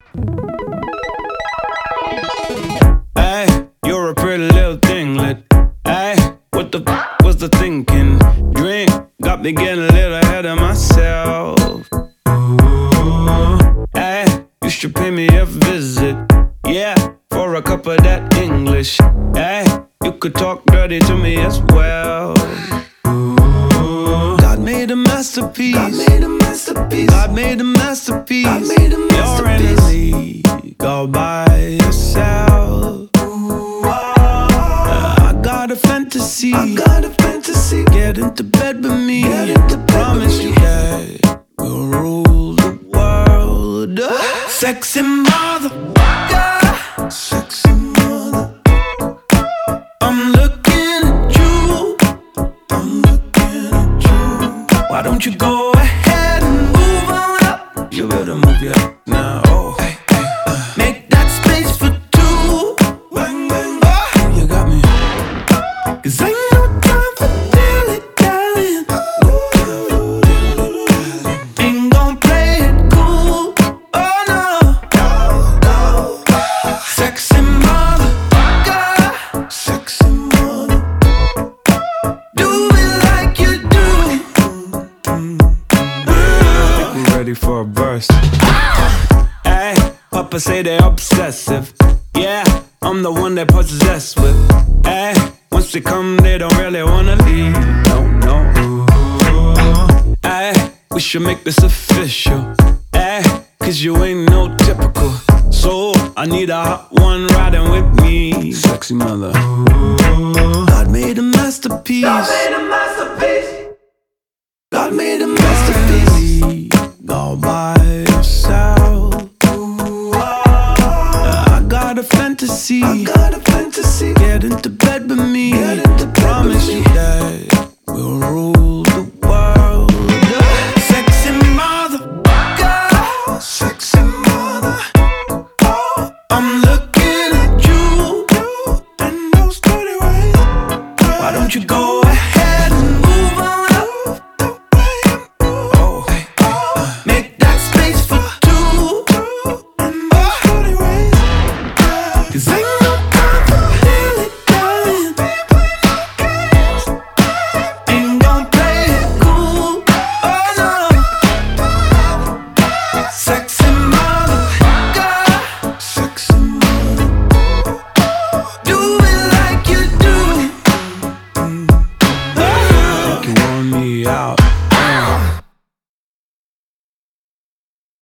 Hey, you're a pretty little thinglet. Hey, what the was the thinking? Drink got me getting a little ahead of myself. Hey, you should pay me a visit. Yeah, for a cup of that English. Hey, you could talk dirty to me as well. God made a masterpiece. God made a masterpiece. God made a masterpiece. God made a masterpiece. You're in a league all by yourself. I got a fantasy. I got a fantasy. Get into bed with me. Get into bed Promise with me. You that we'll rule the world. Sexy mother. Sexy mother. I'm looking at you. I'm looking at you. Why don't you go ahead and move on up? You better move your now. Oh, hey, hey, make that space for two. Bang, bang, oh, you got me. 'Cause ain't no time for dilly-dallying. Ain't gon' play it cool. Oh no. Sexy mother, sexy mother. Do it like you do. Think we're ready for a burst. Hey, Papa say they're obsessive. Yeah, I'm the one they possess with. Hey, once they come, they don't really wanna leave. No, no. Hey, we should make this official. Hey, 'cause you ain't no typical. So I need a hot one riding with me. Sexy mother. God made a masterpiece. God made a masterpiece. God made a masterpiece. All by yourself. I got a fantasy. I got a fantasy. Get into bed with me.